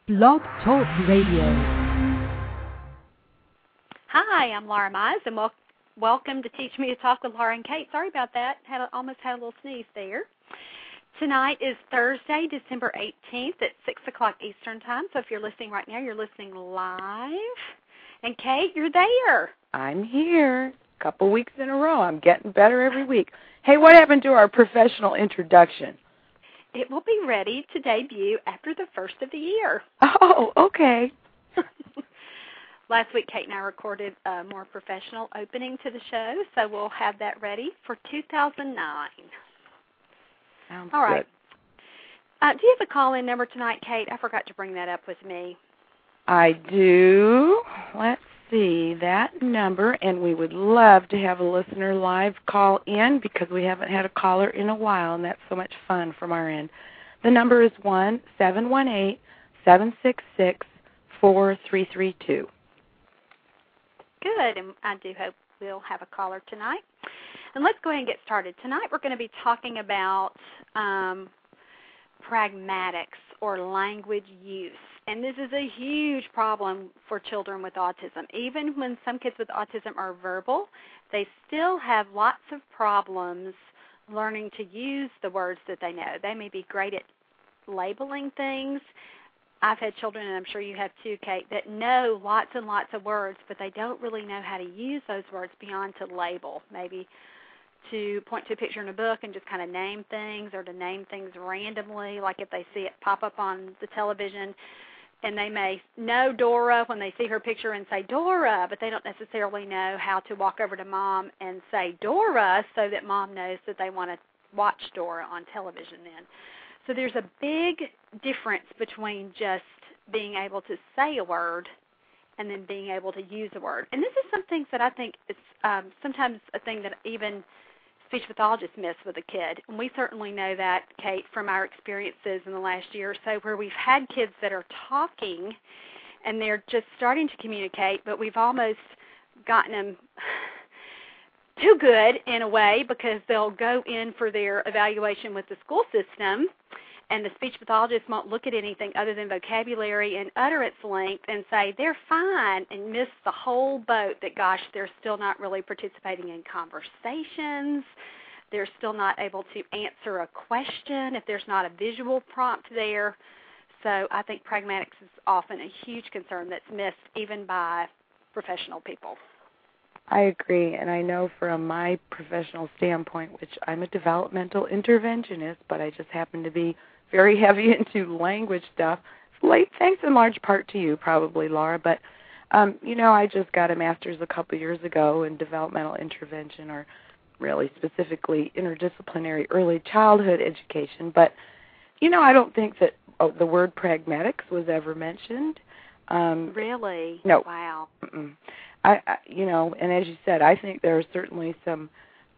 Blog Talk Radio. Hi, I'm Laura Mize, and welcome to Teach Me to Talk with Laura and Kate. Sorry about that. Almost had a little sneeze there. Tonight is Thursday, December 18th at 6 o'clock Eastern Time. So if you're listening right now, you're listening live. And Kate, you're there. I'm here. A couple weeks in a row. I'm getting better every week. Hey, what happened to our professional introduction? It will be ready to debut after the first of the year. Oh, okay. Last week, Kate and I recorded a more professional opening to the show, so we'll have that ready for 2009. Sounds All right. good. Do you have a call-in number tonight, Kate? I forgot to bring that up with me. I do. Let's see that number, and we would love to have a listener live call in because we haven't had a caller in a while, and that's so much fun from our end. The number is 1-718-766-4332. Good, and I do hope we'll have a caller tonight. And let's go ahead and get started. Tonight we're going to be talking about pragmatics or language use. And this is a huge problem for children with autism. Even when some kids with autism are verbal, they still have lots of problems learning to use the words that they know. They may be great at labeling things. I've had children, and I'm sure you have too, Kate, that know lots and lots of words, but they don't really know how to use those words beyond to label, maybe to point to a picture in a book and just kind of name things, or to name things randomly, like if they see it pop up on the television, and they may know Dora when they see her picture and say Dora, but they don't necessarily know how to walk over to Mom and say Dora so that Mom knows that they want to watch Dora on television then. So there's a big difference between just being able to say a word and then being able to use a word. And this is some things that I think is sometimes a thing that even speech pathologists miss with a kid. And we certainly know that, Kate, from our experiences in the last year or so, where we've had kids that are talking and they're just starting to communicate, but we've almost gotten them too good in a way because they'll go in for their evaluation with the school system, and the speech pathologist won't look at anything other than vocabulary and utterance length and say they're fine, and miss the whole boat that, gosh, they're still not really participating in conversations. They're still not able to answer a question if there's not a visual prompt there. So I think pragmatics is often a huge concern that's missed even by professional people. I agree, and I know from my professional standpoint, which I'm a developmental interventionist, but I just happen to be very heavy into language stuff, thanks in large part to you probably, Laura, but, I just got a master's a couple years ago in developmental intervention, or really specifically interdisciplinary early childhood education, but, I don't think that the word pragmatics was ever mentioned. Really? No. Wow. Mm-mm. And as you said, I think there are certainly some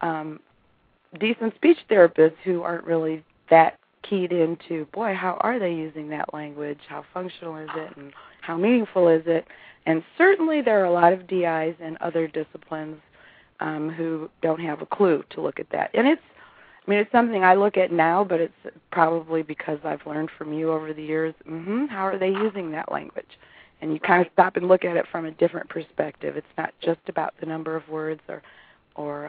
decent speech therapists who aren't really that keyed into, boy, how are they using that language? How functional is it? And how meaningful is it? And certainly there are a lot of DIs and other disciplines who don't have a clue to look at that. And it's something I look at now, but it's probably because I've learned from you over the years, how are they using that language? And you kind of stop and look at it from a different perspective. It's not just about the number of words or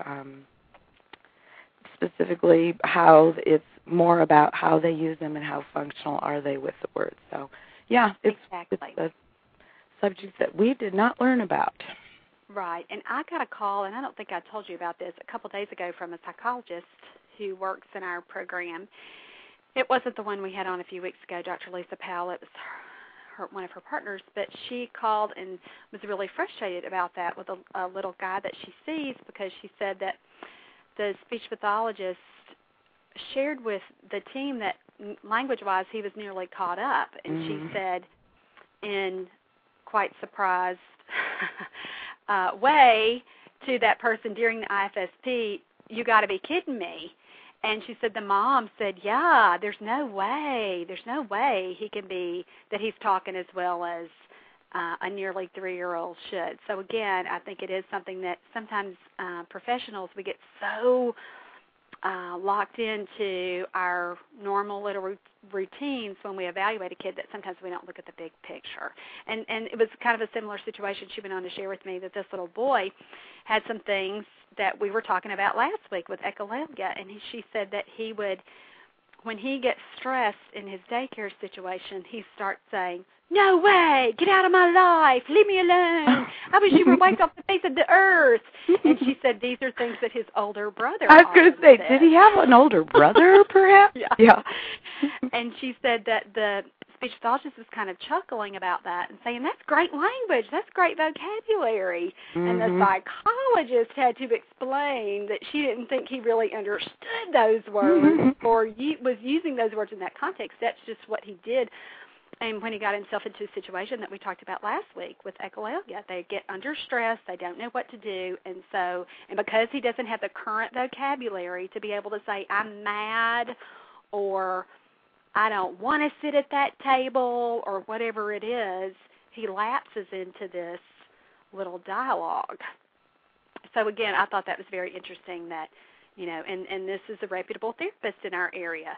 specifically how it's more about how they use them and how functional are they with the words. So, yeah, it's a subject that we did not learn about. Right, and I got a call, and I don't think I told you about this, a couple days ago from a psychologist who works in our program. It wasn't the one we had on a few weeks ago, Dr. Lisa Powell. It was one of her partners, but she called and was really frustrated about that with a little guy that she sees, because she said that the speech pathologist shared with the team that language-wise he was nearly caught up, and she said in quite surprised way to that person during the IFSP, "You got to be kidding me." And she said the mom said, "Yeah, there's no way he can be, that he's talking as well as a nearly 3-year-old should." So again, I think it is something that sometimes professionals, we get so locked into our normal little routines when we evaluate a kid that sometimes we don't look at the big picture. And it was kind of a similar situation. She went on to share with me that this little boy had some things that we were talking about last week with echolalia, and she said that he would, when he gets stressed in his daycare situation, he starts saying, "No way! Get out of my life! Leave me alone! I wish you were wiped off the face of the earth!" And she said these are things that his older brother I was going to say, said. did he have an older brother, perhaps? Yeah. And she said that the speech pathologist was kind of chuckling about that and saying, "That's great language. That's great vocabulary." And the psychologist had to explain that she didn't think he really understood those words or was using those words in that context. That's just what he did. And when he got himself into a situation that we talked about last week with echolalia, they get under stress, they don't know what to do, and because he doesn't have the current vocabulary to be able to say, "I'm mad," or "I don't want to sit at that table," or whatever it is, he lapses into this little dialogue. So again, I thought that was very interesting that, and this is a reputable therapist in our area.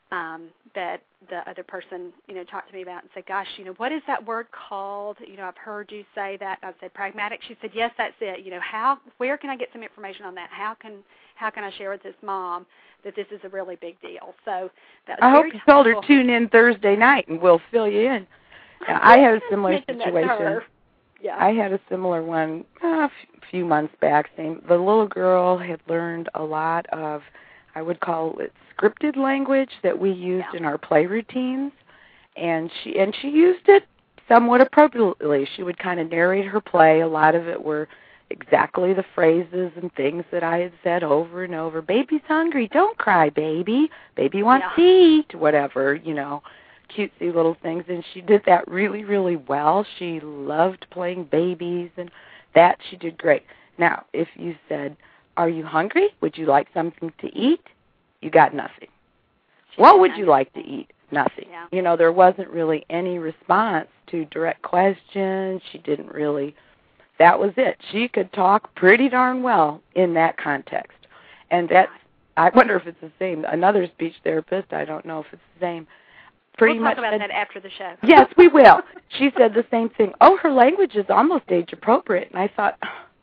That the other person, talked to me about and said, "Gosh, what is that word called? I've heard you say that." I said, "Pragmatic." She said, "Yes, that's it. Where can I get some information on that? How can I share with this mom that this is a really big deal?" So that was I hope you told her tune in Thursday night and we'll fill you in. I had a similar situation. Yeah. I had a similar one a few months back. The little girl had learned a lot of, I would call it scripted language that we used in our play routines, and she used it somewhat appropriately. She would kind of narrate her play. A lot of it were exactly the phrases and things that I had said over and over. "Baby's hungry. Don't cry, baby. Baby wants to eat," whatever, cutesy little things. And she did that really, really well. She loved playing babies, and that she did great. Now, if you said, "Are you hungry? Would you like something to eat?" you got nothing. "What would you like to eat?" Nothing. Yeah. There wasn't really any response to direct questions. She didn't really, that was it. She could talk pretty darn well in that context. And I wonder if it's the same. Another speech therapist, I don't know if it's the same. We'll talk about that after the show. Yes, we will. She said the same thing. "Oh, her language is almost age appropriate." And I thought,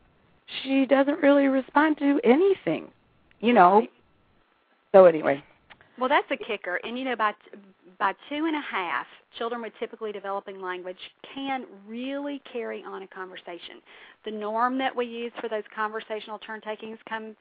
she doesn't really respond to anything, Right. So anyway. Well, that's a kicker. And, by 2.5, children with typically developing language can really carry on a conversation. The norm that we use for those conversational turn-taking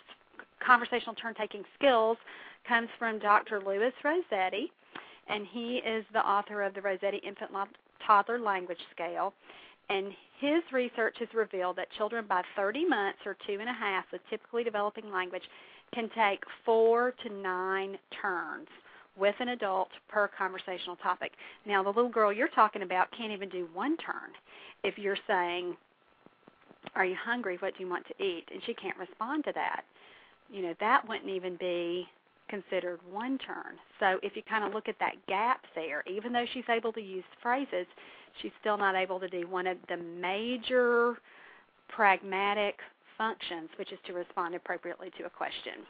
skills comes from Dr. Louis Rossetti, and he is the author of the Rossetti Infant Toddler Language Scale. And his research has revealed that children by 30 months or 2.5 with typically developing language can take 4 to 9 turns with an adult per conversational topic. Now, the little girl you're talking about can't even do one turn. If you're saying, "Are you hungry? What do you want to eat?" and she can't respond to that, that wouldn't even be considered one turn. So if you kind of look at that gap there, even though she's able to use phrases, she's still not able to do one of the major pragmatic functions, which is to respond appropriately to a question.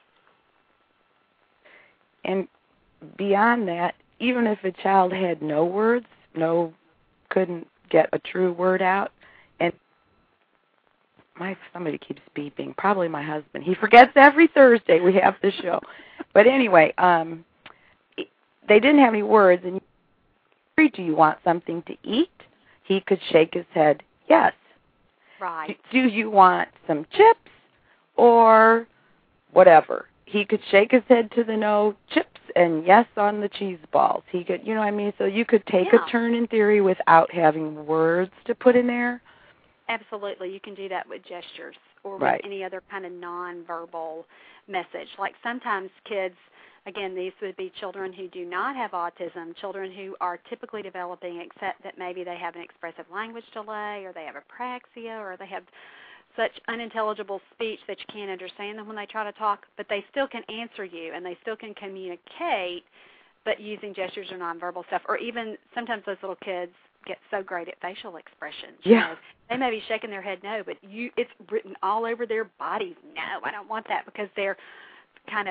And beyond that, even if a child had no words, couldn't get a true word out, and somebody keeps beeping, probably my husband. He forgets every Thursday we have the show. But anyway, they didn't have any words, and "Do you want something to eat?" He could shake his head, "Yes." Right. "Do you want some chips?" or whatever. He could shake his head to the no chips and yes on the cheese balls. He could, so you could take a turn in theory without having words to put in there. Absolutely. You can do that with gestures or with any other kind of nonverbal message. Like sometimes kids, again, these would be children who do not have autism, children who are typically developing, except that maybe they have an expressive language delay or they have apraxia or they have such unintelligible speech that you can't understand them when they try to talk, but they still can answer you and they still can communicate, but using gestures or nonverbal stuff. Or even sometimes those little kids get so great at facial expressions. Yeah. They may be shaking their head no, but it's written all over their bodies, "No, I don't want that," because they're kind of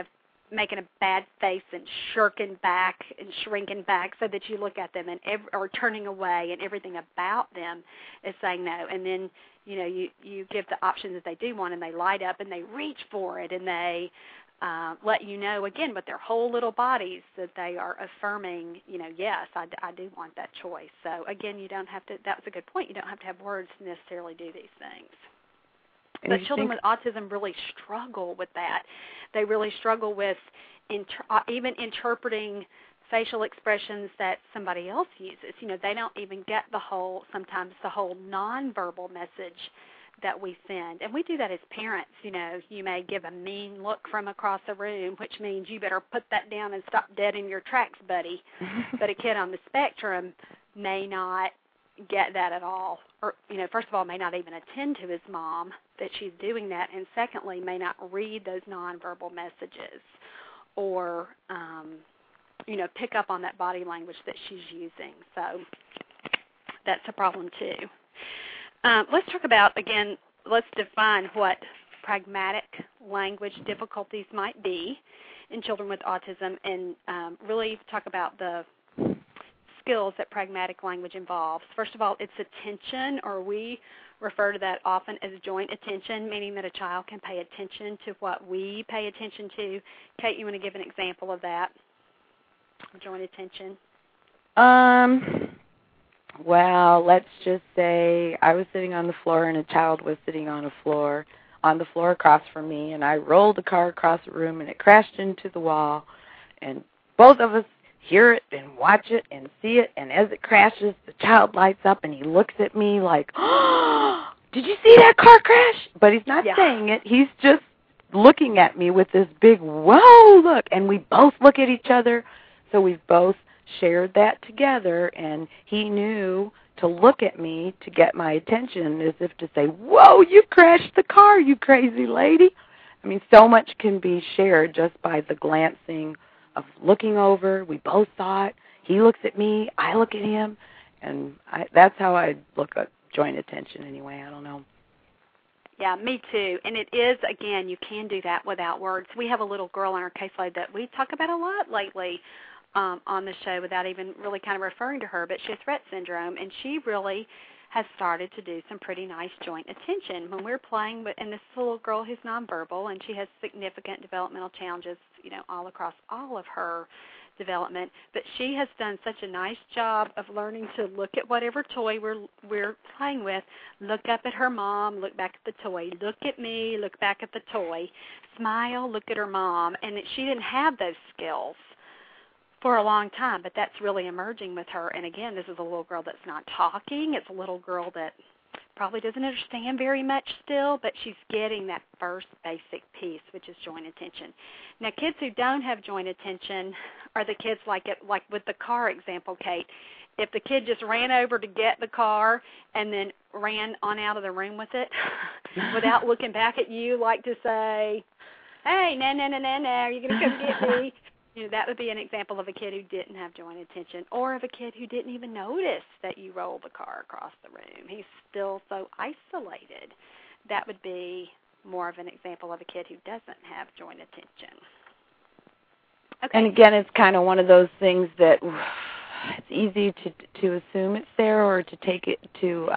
making a bad face and shrinking back so that you look at them and or turning away, and everything about them is saying no. And then, you give the options that they do want, and they light up and they reach for it, and they let you know, again, with their whole little bodies that they are affirming, yes, I do want that choice. So, again, you don't have to, that was a good point, you don't have to have words to necessarily do these things. But children with autism really struggle with that. They really struggle with even interpreting facial expressions that somebody else uses. They don't even get sometimes the whole nonverbal message that we send. And we do that as parents. You may give a mean look from across the room, which means you better put that down and stop dead in your tracks, buddy. But a kid on the spectrum may not get that at all, or first of all, may not even attend to his mom that she's doing that, and secondly, may not read those nonverbal messages, or pick up on that body language that she's using. So that's a problem too. Let's talk about, again, let's define what pragmatic language difficulties might be in children with autism, and really talk about the skills that pragmatic language involves. First of all, it's attention, or we refer to that often as joint attention, meaning that a child can pay attention to what we pay attention to. Kate, you want to give an example of that? Joint attention. Well, let's just say I was sitting on the floor and a child was sitting on the floor across from me, and I rolled the car across the room and it crashed into the wall, and both of us hear it and watch it and see it, and as it crashes, the child lights up and he looks at me like, oh, did you see that car crash? But he's not saying it. He's just looking at me with this big, whoa, look. And we both look at each other, so we've both shared that together, and he knew to look at me to get my attention, as if to say, whoa, you crashed the car, you crazy lady. I mean, so much can be shared just by the glancing of looking over. We both saw it. He looks at me, I look at him, and that's how I look at joint attention anyway. I don't know. Yeah, me too. And it is, again, you can do that without words. We have a little girl in our caseload that we talk about a lot lately on the show without even really kind of referring to her, but she has Rett syndrome, and she really has started to do some pretty nice joint attention. When we're playing with, and this little girl who's nonverbal, and she has significant developmental challenges, all across all of her development, but she has done such a nice job of learning to look at whatever toy we're playing with, look up at her mom, look back at the toy, look at me, look back at the toy, smile, look at her mom, and that she didn't have those skills for a long time, but that's really emerging with her. And again, this is a little girl that's not talking. It's a little girl that probably doesn't understand very much still, but she's getting that first basic piece, which is joint attention. Now, kids who don't have joint attention are the kids like with the car example, Kate. If the kid just ran over to get the car and then ran on out of the room with it without looking back at you, like to say, hey, no, are you going to come get me? That would be an example of a kid who didn't have joint attention, or of a kid who didn't even notice that you rolled the car across the room. He's still so isolated. That would be more of an example of a kid who doesn't have joint attention. Okay. And again, it's kind of one of those things that it's easy to assume it's there, or to take it to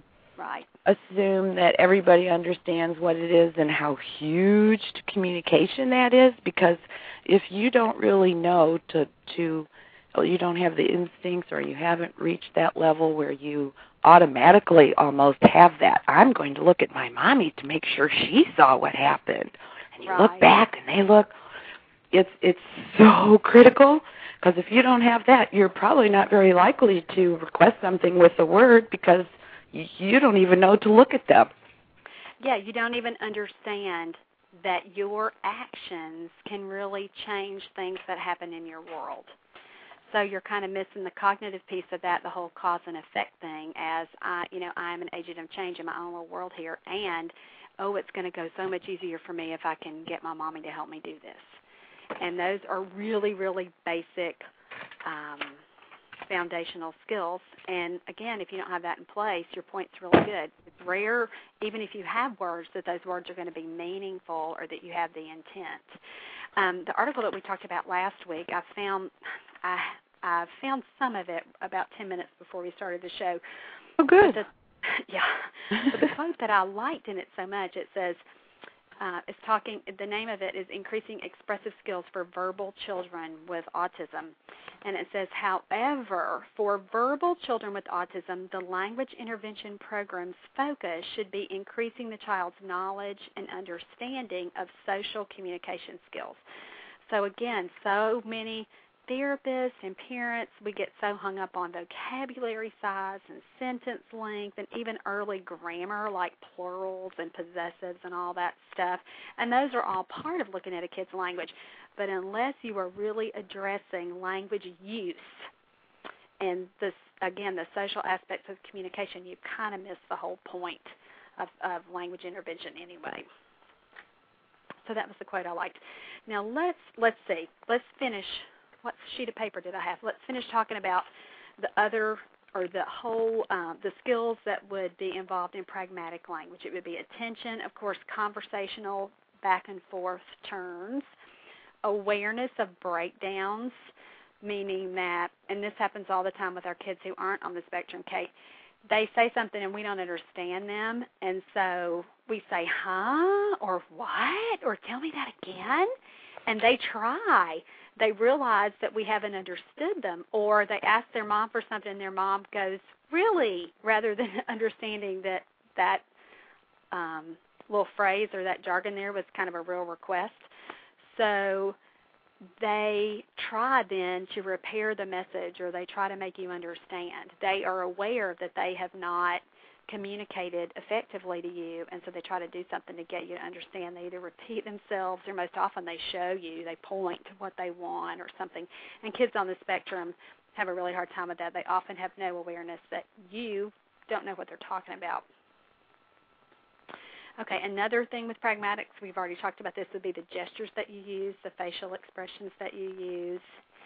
assume that everybody understands what it is and how huge communication that is, because if you don't really know you don't have the instincts, or you haven't reached that level where you automatically almost have that, I'm going to look at my mommy to make sure she saw what happened. And you look back and they look. It's so critical, because if you don't have that, you're probably not very likely to request something with a word, because you don't even know to look at them. Yeah, you don't even understand that your actions can really change things that happen in your world. So you're kind of missing the cognitive piece of that, the whole cause and effect thing, as I am an agent of change in my own little world here, and, it's going to go so much easier for me if I can get my mommy to help me do this. And those are really, really basic foundational skills. And again, if you don't have that in place, your point's really good. It's rare, even if you have words, that those words are going to be meaningful or that you have the intent. The article that we talked about last week, I found some of it about 10 minutes before we started the show. Oh, good. But the quote that I liked in it so much, it says, the name of it is Increasing Expressive Skills for Verbal Children with Autism. And it says, however, for verbal children with autism, the language intervention program's focus should be increasing the child's knowledge and understanding of social communication skills. So again, so many therapists and parents, we get so hung up on vocabulary size and sentence length and even early grammar like plurals and possessives and all that stuff. And those are all part of looking at a kid's language. But unless you are really addressing language use and, the social aspects of communication, you kind of miss the whole point of language intervention anyway. So that was the quote I liked. Now let's see. Let's finish. What sheet of paper did I have? Let's finish talking about the skills that would be involved in pragmatic language. It would be attention, of course, conversational back and forth turns, awareness of breakdowns, meaning that, and this happens all the time with our kids who aren't on the spectrum, Kate, they say something and we don't understand them, and so we say, huh, or what, or tell me that again, and they try. They realize that we haven't understood them, or they ask their mom for something and their mom goes, really, rather than understanding that little phrase or that jargon there was kind of a real request. So they try then to repair the message, or they try to make you understand. They are aware that they have not communicated effectively to you, and so they try to do something to get you to understand. They either repeat themselves, or most often they show you, they point to what they want or something. And kids on the spectrum have a really hard time with that. They often have no awareness that you don't know what they're talking about. Okay, another thing with pragmatics, we've already talked about this, would be the gestures that you use, the facial expressions that you use.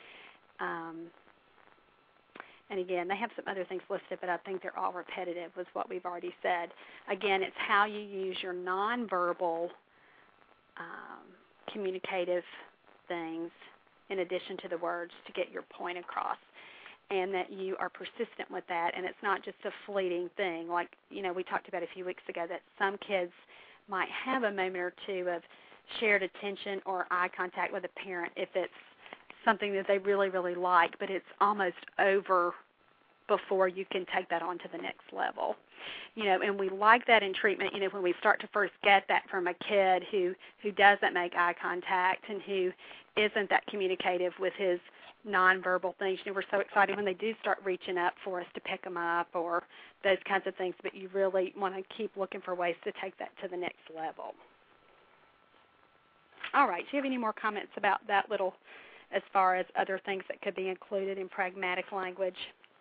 And again, they have some other things listed, but I think they're all repetitive with what we've already said. Again, it's how you use your nonverbal communicative things in addition to the words to get your point across, and that you are persistent with that, and it's not just a fleeting thing. Like, we talked about a few weeks ago that some kids might have a moment or two of shared attention or eye contact with a parent if it's something that they really, really like, but it's almost over before you can take that on to the next level. And we like that in treatment, when we start to first get that from a kid who doesn't make eye contact and who isn't that communicative with his nonverbal things. We're so excited when they do start reaching up for us to pick them up or those kinds of things, but you really want to keep looking for ways to take that to the next level. All right, do you have any more comments about that little, as far as other things that could be included in pragmatic language?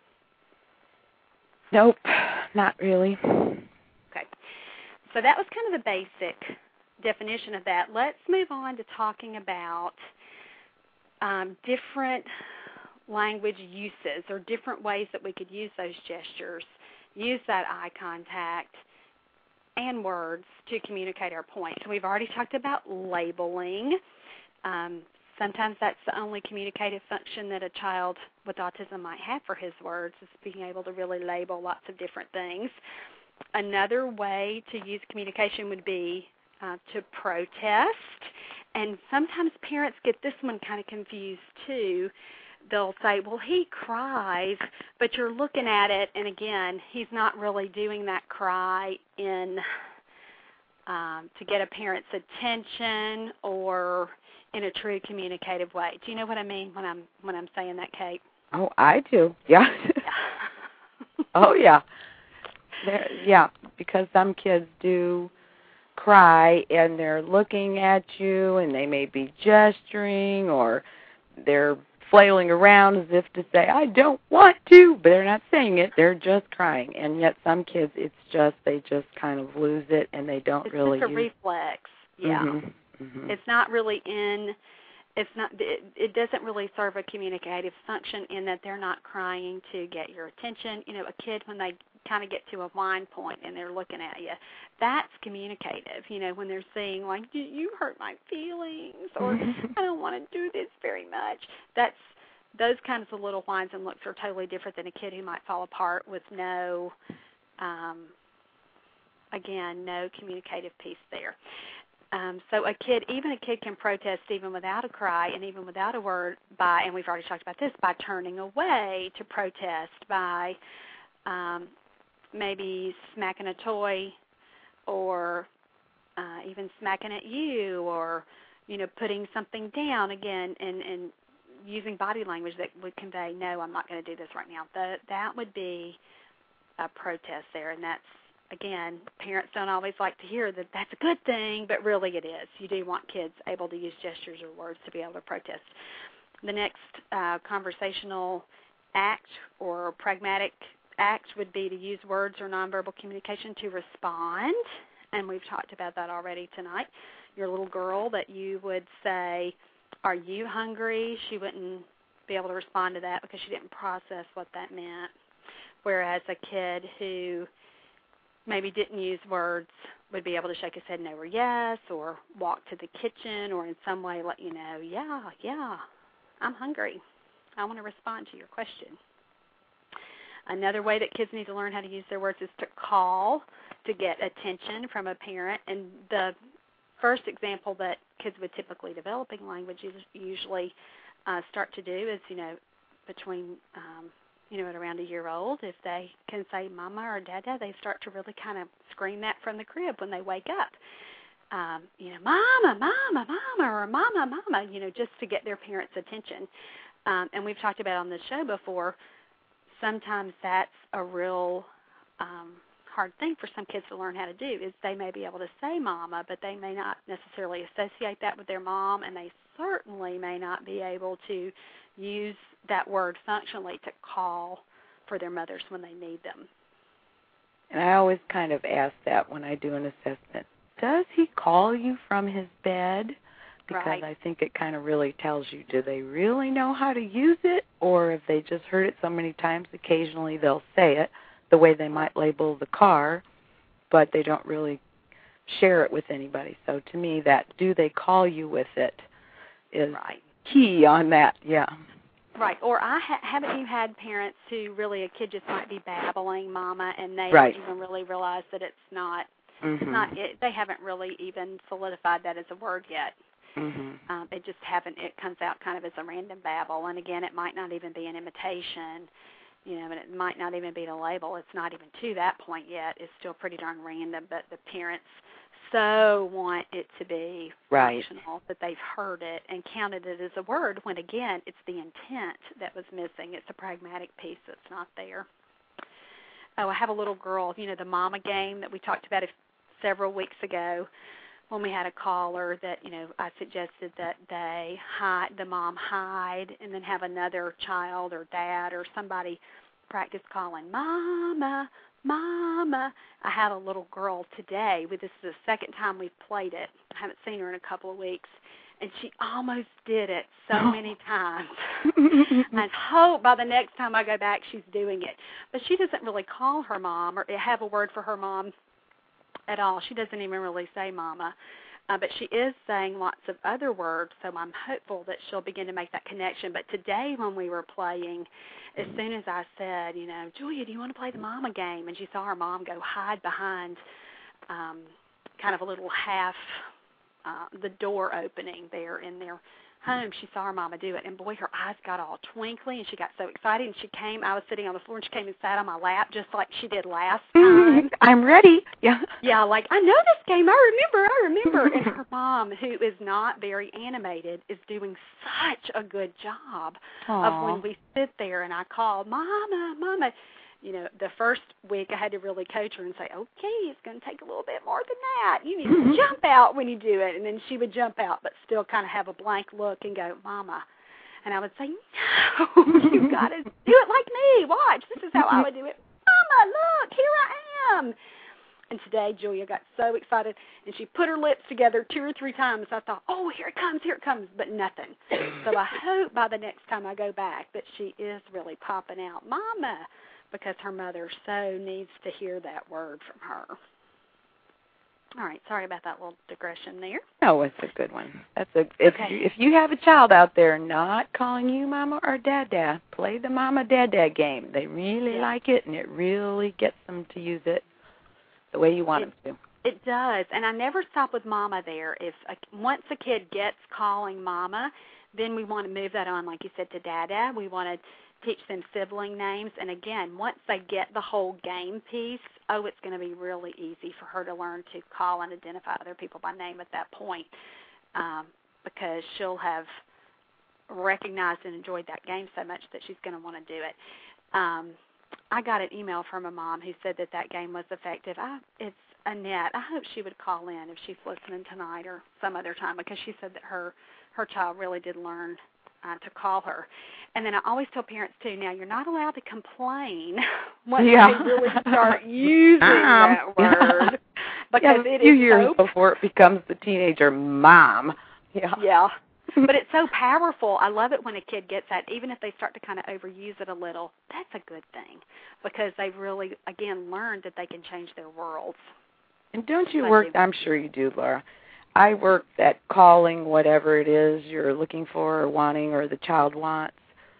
Nope, not really. Okay, so that was kind of the basic definition of that. Let's move on to talking about different language uses, or different ways that we could use those gestures, use that eye contact and words to communicate our point. So we've already talked about labeling. Sometimes that's the only communicative function that a child with autism might have for his words, is being able to really label lots of different things. Another way to use communication would be to protest. And sometimes parents get this one kind of confused too. They'll say, well, he cries, but you're looking at it, and again, he's not really doing that cry in to get a parent's attention or in a true communicative way. Do you know what I mean when I'm saying that, Kate? Oh, I do. Yeah. Oh, yeah. Yeah, because some kids do cry and they're looking at you and they may be gesturing or they're flailing around as if to say, I don't want to, but they're not saying it, they're just crying. And yet some kids, they just kind of lose it and they don't really use it. It's a reflex, yeah. Mm-hmm. Mm-hmm. It's not really in it's not. It doesn't really serve a communicative function in that they're not crying to get your attention. You know, a kid, when they kind of get to a whine point and they're looking at you, that's communicative. You know, when they're saying like, "You hurt my feelings," or "I don't want to do this very much." That's those kinds of little whines and looks are totally different than a kid who might fall apart with no, again, no communicative piece there. So even a kid can protest even without a cry and even without a word by, and we've already talked about this, by turning away to protest, by maybe smacking a toy or even smacking at you, or, you know, putting something down again and using body language that would convey, no, I'm not going to do this right now. That would be a protest there, and that's, again, parents don't always like to hear that that's a good thing, but really it is. You do want kids able to use gestures or words to be able to protest. The next conversational act or pragmatic act would be to use words or nonverbal communication to respond, and we've talked about that already tonight. Your little girl that you would say, "Are you hungry?" She wouldn't be able to respond to that because she didn't process what that meant. Whereas a kid who maybe didn't use words would be able to shake his head no or yes, or walk to the kitchen, or in some way let you know, yeah, I'm hungry. I want to respond to your question. Another way that kids need to learn how to use their words is to call to get attention from a parent. And the first example that kids with typically developing language usually start to do is, you know, between at around a year old, if they can say mama or dada, they start to really kind of scream that from the crib when they wake up. Mama, mama, mama, or mama, mama, just to get their parents' attention. And we've talked about on the show before, sometimes that's a real hard thing for some kids to learn how to do, is they may be able to say mama, but they may not necessarily associate that with their mom, and they certainly may not be able to use that word functionally to call for their mothers when they need them. And I always kind of ask that when I do an assessment. Does he call you from his bed? Because right. I think it kind of really tells you, do they really know how to use it? Or if they just heard it so many times, occasionally they'll say it the way they might label the car, but they don't really share it with anybody. So to me, that do they call you with it is right. key on that, yeah. Right, or haven't you had parents who really, a kid just might be babbling mama, and they right. don't even really realize that it's not, mm-hmm. They haven't really even solidified that as a word yet. Mm-hmm. It comes out kind of as a random babble, and again, it might not even be an imitation, and it might not even be the label. It's not even to that point yet. It's still pretty darn random, but the parents so want it to be right. functional that they've heard it and counted it as a word, when again, it's the intent that was missing. It's the pragmatic piece that's not there. Oh, I have a little girl, the mama game that we talked about several weeks ago when we had a caller that, I suggested that the mom hide and then have another child or dad or somebody practice calling, mama, mama. I had a little girl today. This is the second time we've played it. I haven't seen her in a couple of weeks. And she almost did it so many times. I hope by the next time I go back she's doing it. But she doesn't really call her mom or have a word for her mom at all. She doesn't even really say mama. But she is saying lots of other words, so I'm hopeful that she'll begin to make that connection. But today when we were playing, as soon as I said, Julia, do you want to play the mama game? And she saw her mom go hide behind kind of a little half the door opening there in their home. She saw her mama do it, and boy, her eyes got all twinkly, and she got so excited, and she came. I was sitting on the floor, and she came and sat on my lap just like she did last time. I'm ready. Yeah. Yeah, like, I know this game. I remember. And her mom, who is not very animated, is doing such a good job of when we sit there and I call, mama, mama. The first week I had to really coach her and say, okay, it's going to take a little bit more than that. You need to jump out when you do it. And then she would jump out but still kind of have a blank look and go, mama. And I would say, no, you got to do it like me. Watch. This is how I would do it. Mama, look, here I am. And today Julia got so excited, and she put her lips together 2 or 3 times. I thought, oh, here it comes, but nothing. So I hope by the next time I go back that she is really popping out, Mama, because her mother so needs to hear that word from her. All right, sorry about that little digression there. No, it's a good one. If you have a child out there not calling you Mama or Dada, play the Mama Dada game. They really like it, and it really gets them to use it the way you want them to. It does, and I never stop with Mama there. Once a kid gets calling Mama, then we want to move that on, like you said, to Dada. We want to teach them sibling names, and again, once they get the whole game piece, it's going to be really easy for her to learn to call and identify other people by name at that point, because she'll have recognized and enjoyed that game so much that she's going to want to do it. I got an email from a mom who said that game was effective. It's Annette. I hope she would call in if she's listening tonight or some other time, because she said that her child really did learn to call her. And then I always tell parents, too, now you're not allowed to complain once they really start using that word. Because a few years before it becomes the teenager mom. Yeah. But it's so powerful. I love it when a kid gets that. Even if they start to kind of overuse it a little, that's a good thing, because they've really, again, learned that they can change their worlds. And don't you work, I'm sure you do, Laura, I work at calling whatever it is you're looking for or wanting or the child wants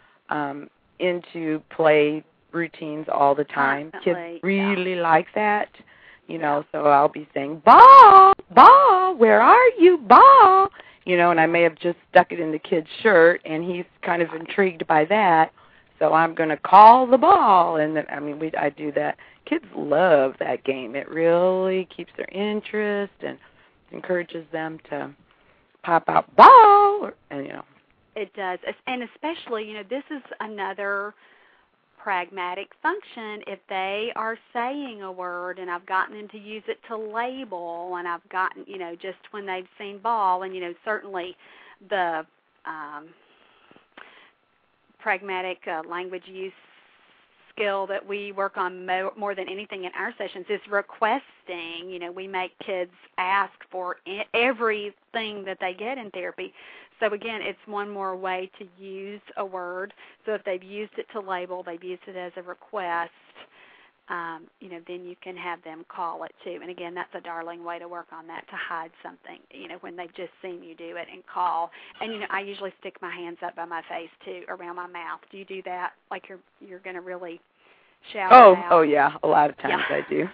into play routines all the time. Constantly, kids really like that, so I'll be saying, ball, where are you, ball? And I may have just stuck it in the kid's shirt, and he's kind of intrigued by that, so I'm going to call the ball. And then, I do that. Kids love that game. It really keeps their interest and encourages them to pop out ball, It does, and especially, this is another pragmatic function. If they are saying a word and I've gotten them to use it to label, and I've gotten, just when they've seen ball, and, certainly the pragmatic language use skill that we work on more than anything in our sessions is requesting. We make kids ask for everything that they get in therapy. So, again, it's one more way to use a word. So if they've used it to label, they've used it as a request, then you can have them call it too. And, again, that's a darling way to work on that, to hide something, when they've just seen you do it and call. And, I usually stick my hands up by my face too, around my mouth. Do you do that? Like you're going to really shout out? Oh, yeah. A lot of times I do.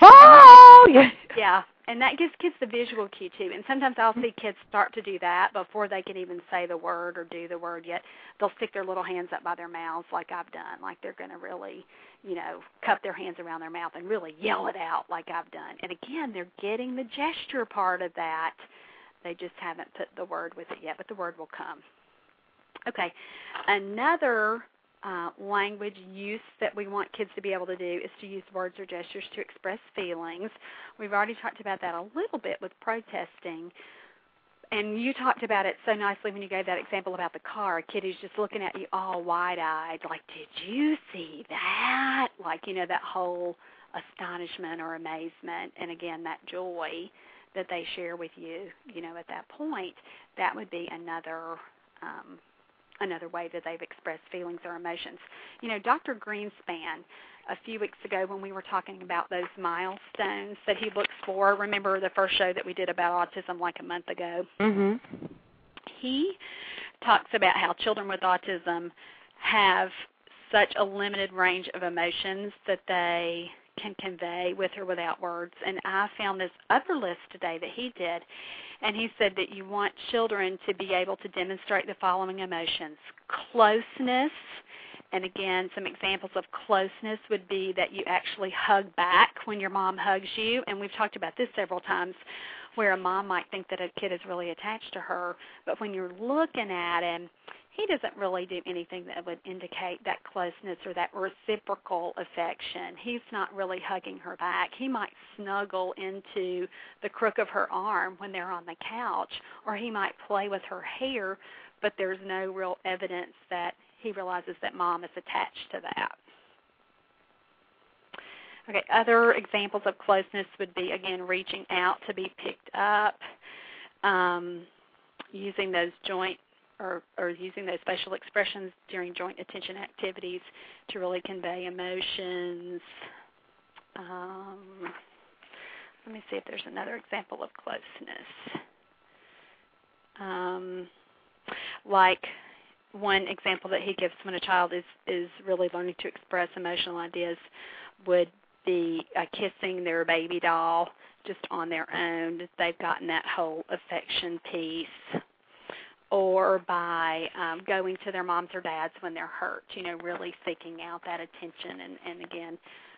Yeah. And that gives kids the visual cue, too. And sometimes I'll see kids start to do that before they can even say the word or do the word yet. They'll stick their little hands up by their mouths like I've done, like they're going to really, cup their hands around their mouth and really yell it out like I've done. And, again, they're getting the gesture part of that. They just haven't put the word with it yet, but the word will come. Okay. Another language use that we want kids to be able to do is to use words or gestures to express feelings. We've already talked about that a little bit with protesting, and you talked about it so nicely when you gave that example about the car. A kid who's just looking at you all wide-eyed, like, did you see that? Like, that whole astonishment or amazement, and, again, that joy that they share with you, at that point. That would be another way that they've expressed feelings or emotions. Dr. Greenspan, a few weeks ago when we were talking about those milestones that he looks for, remember the first show that we did about autism like a month ago? Mm-hmm. He talks about how children with autism have such a limited range of emotions that they can convey with or without words. And I found this other list today that he did, and he said that you want children to be able to demonstrate the following emotions: closeness. And again, some examples of closeness would be that you actually hug back when your mom hugs you. And we've talked about this several times, where a mom might think that a kid is really attached to her, but when you're looking at him, he doesn't really do anything that would indicate that closeness or that reciprocal affection. He's not really hugging her back. He might snuggle into the crook of her arm when they're on the couch, or he might play with her hair, but there's no real evidence that he realizes that mom is attached to that. Okay, other examples of closeness would be, again, reaching out to be picked up, using those joint or using those facial expressions during joint attention activities to really convey emotions. Let me see if there's another example of closeness. Like one example that he gives when a child is really learning to express emotional ideas would be kissing their baby doll just on their own. They've gotten that whole affection piece. Or by going to their moms or dads when they're hurt, really seeking out that attention and again,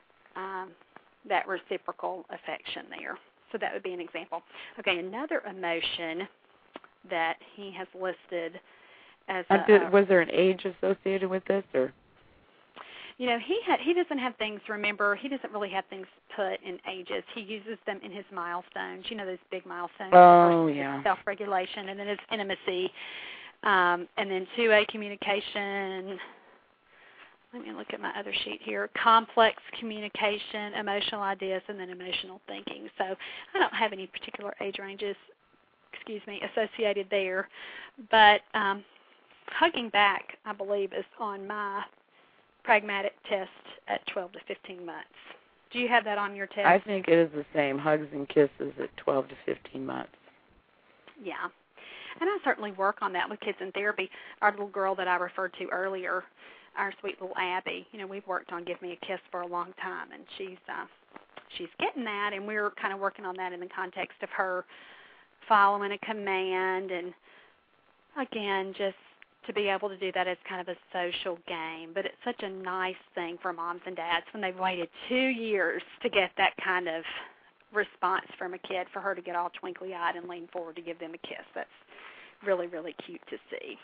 that reciprocal affection there. So that would be an example. Okay, another emotion that he has listed as was there an age associated with this, or? He doesn't have things. Remember, he doesn't really have things put in ages. He uses them in his milestones. Those big milestones. Oh, yeah. Self-regulation, and then his intimacy, and then 2A communication. Let me look at my other sheet here. Complex communication, emotional ideas, and then emotional thinking. So I don't have any particular age ranges, associated there. But hugging back, I believe, is on my pragmatic test at 12 to 15 months. Do you have that on your test? I think it is the same, hugs and kisses at 12 to 15 months. Yeah. And I certainly work on that with kids in therapy. Our little girl that I referred to earlier, our sweet little Abby, we've worked on Give Me a Kiss for a long time, and she's getting that, and we're kind of working on that in the context of her following a command, and again, just to be able to do that as kind of a social game. But it's such a nice thing for moms and dads when they've waited 2 years to get that kind of response from a kid, for her to get all twinkly-eyed and lean forward to give them a kiss. That's really, really cute to see.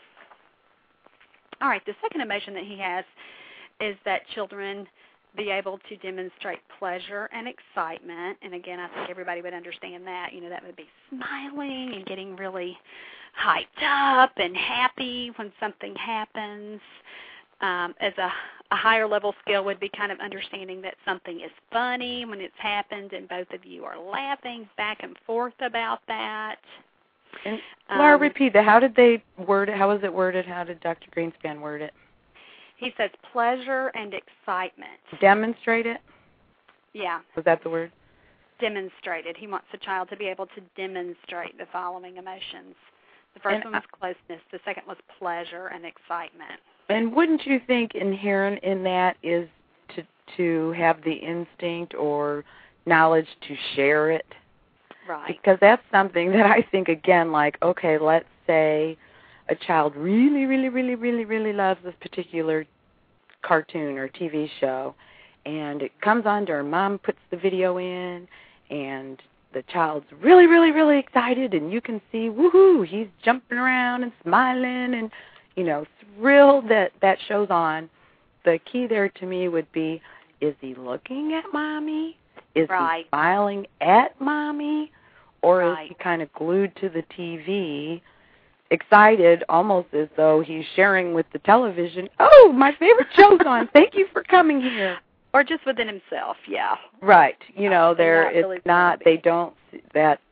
All right, the second emotion that he has is that children be able to demonstrate pleasure and excitement. And again, I think everybody would understand that. That would be smiling and getting really hyped up and happy when something happens. As a higher level skill would be kind of understanding that something is funny when it's happened and both of you are laughing back and forth about that. And Laura, repeat that. How did they word it? How was it worded? How did Dr. Greenspan word it? He says pleasure and excitement. Demonstrate it? Yeah. Was that the word? Demonstrated. He wants the child to be able to demonstrate the following emotions. The first one was closeness. The second was pleasure and excitement. And wouldn't you think inherent in that is to have the instinct or knowledge to share it? Right. Because that's something that I think, again, like, okay, let's say a child really, really, really, really, really loves this particular cartoon or TV show, and it comes on to her, mom puts the video in, and the child's really, really, really excited, and you can see, woohoo, he's jumping around and smiling and, thrilled that that show's on. The key there to me would be, is he looking at mommy? Is he smiling at mommy? Or is he kind of glued to the TV, excited, almost as though he's sharing with the television, oh, my favorite show's on, thank you for coming here. Or just within himself, yeah. Right. They don't, that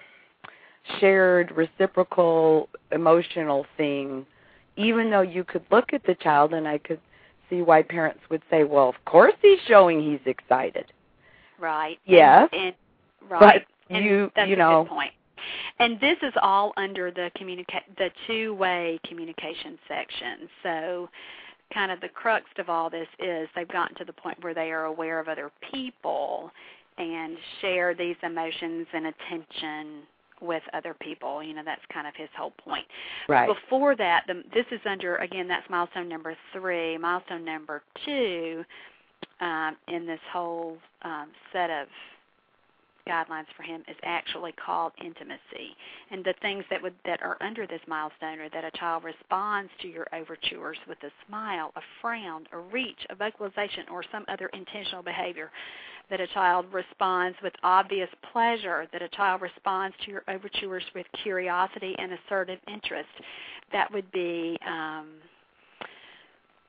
shared reciprocal emotional thing, even though you could look at the child and I could see why parents would say, well, of course he's showing he's excited. Right. Yes. Right. But that's a good point. And this is all under the two-way communication section. So kind of the crux of all this is they've gotten to the point where they are aware of other people and share these emotions and attention with other people. That's kind of his whole point. Right. Before that, this is under, again, that's milestone number 3. Milestone number 2 in this whole set of guidelines for him is actually called intimacy. And the things that are under this milestone are that a child responds to your overtures with a smile, a frown, a reach, a vocalization, or some other intentional behavior, that a child responds with obvious pleasure, that a child responds to your overtures with curiosity and assertive interest. That would be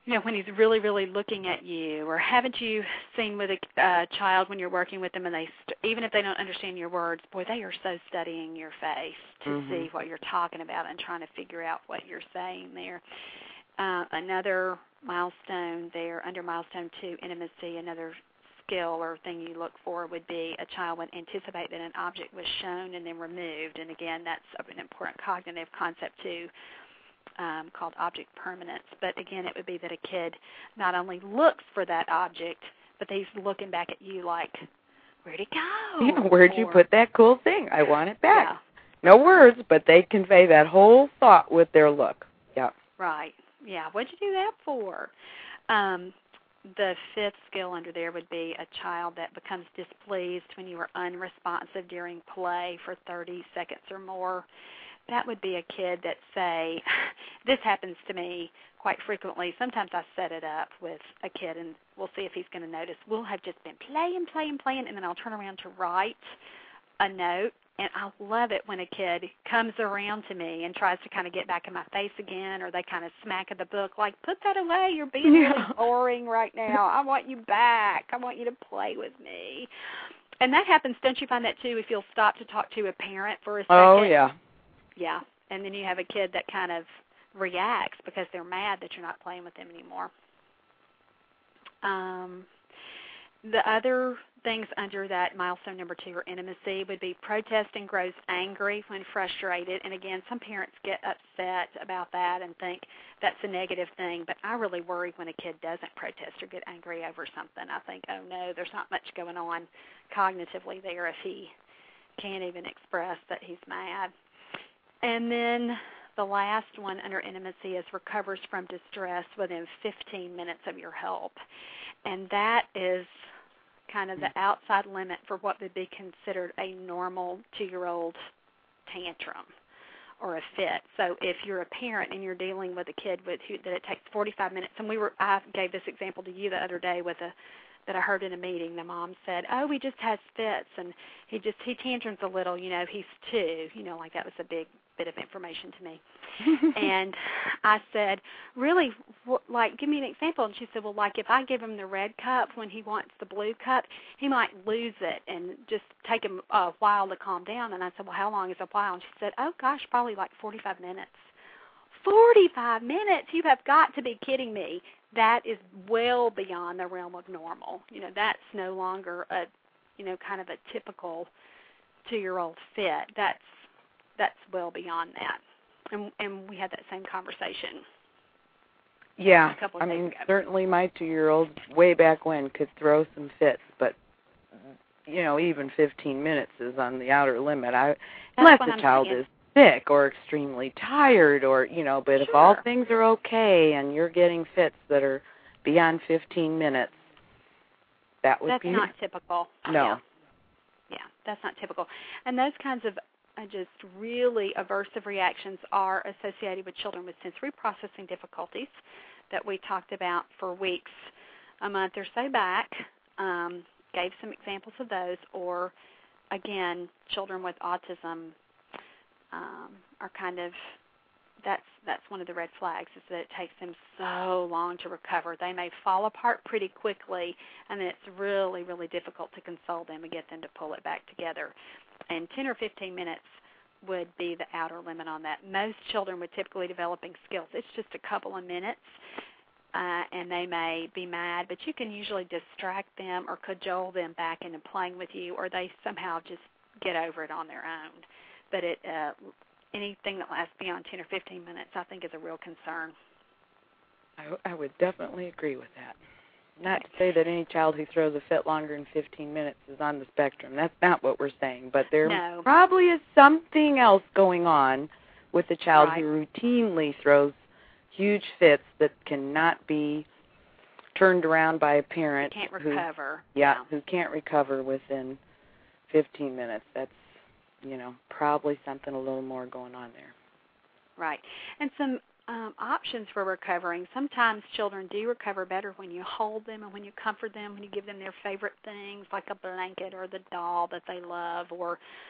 when he's really, really looking at you, or haven't you seen with a child when you're working with them, and even if they don't understand your words, boy, they are so studying your face to see what you're talking about and trying to figure out what you're saying there. Another milestone there, under milestone 2, intimacy, another skill or thing you look for would be a child would anticipate that an object was shown and then removed. And again, that's an important cognitive concept too, called object permanence. But again, it would be that a kid not only looks for that object, but he's looking back at you like, where'd it go? Yeah, where'd you put that cool thing? I want it back. Yeah. No words, but they convey that whole thought with their look. Yeah. Right. Yeah. What'd you do that for? The 5th skill under there would be a child that becomes displeased when you are unresponsive during play for 30 seconds or more. That would be a kid that, say, this happens to me quite frequently. Sometimes I set it up with a kid, and we'll see if he's going to notice. We'll have just been playing, and then I'll turn around to write a note, and I love it when a kid comes around to me and tries to kind of get back in my face again, or they kind of smack at the book, like, put that away. You're being really boring right now. I want you back. I want you to play with me. And that happens, don't you find that, too, if you'll stop to talk to a parent for a second? Oh, yeah. Yeah, and then you have a kid that kind of reacts because they're mad that you're not playing with them anymore. The other things under that milestone number 2 or intimacy would be protest and grows angry when frustrated. And again, some parents get upset about that and think that's a negative thing, but I really worry when a kid doesn't protest or get angry over something. I think, oh no, there's not much going on cognitively there if he can't even express that he's mad. And then the last one under intimacy is recovers from distress within 15 minutes of your help. And that is kind of the outside limit for what would be considered a normal 2-year-old tantrum or a fit. So if you're a parent and you're dealing with a kid that it takes 45 minutes, and I gave this example to you the other day that I heard in a meeting. The mom said, oh, he just has fits, and he tantrums a little, he's 2, like that was a big bit of information to me. And I said, really, give me an example. And she said, well, like if I give him the red cup when he wants the blue cup, he might lose it and just take him a while to calm down. And I said, well, how long is a while? And she said, oh, gosh, probably like 45 minutes. 45 minutes? You have got to be kidding me. That is well beyond the realm of normal. That's no longer a, kind of a typical 2-year-old fit. That's well beyond that. And we had that same conversation. Yeah, I mean, certainly my 2-year-old way back when could throw some fits, but even 15 minutes is on the outer limit. Unless the child is sick or extremely tired, or but if all things are okay and you're getting fits that are beyond 15 minutes, that's not typical. No. Yeah, that's not typical. And those kinds of just really aversive reactions are associated with children with sensory processing difficulties that we talked about for weeks, a month or so back. Gave some examples of those, or again, children with autism are kind of, that's one of the red flags, is that it takes them so long to recover. They may fall apart pretty quickly, and then it's really, really difficult to console them and get them to pull it back together. And 10 or 15 minutes would be the outer limit on that. Most children with typically developing skills, it's just a couple of minutes, and they may be mad, but you can usually distract them or cajole them back into playing with you, or they somehow just get over it on their own. But anything that lasts beyond 10 or 15 minutes, I think, is a real concern. I would definitely agree with that. Not to say that any child who throws a fit longer than 15 minutes is on the spectrum. That's not what we're saying. But there probably is something else going on with a child who routinely throws huge fits that cannot be turned around by a parent. Who can't recover. Who can't recover within 15 minutes. That's, probably something a little more going on there. Right. And some options for recovering. Sometimes children do recover better when you hold them and when you comfort them, when you give them their favorite things like a blanket or the doll that they love, or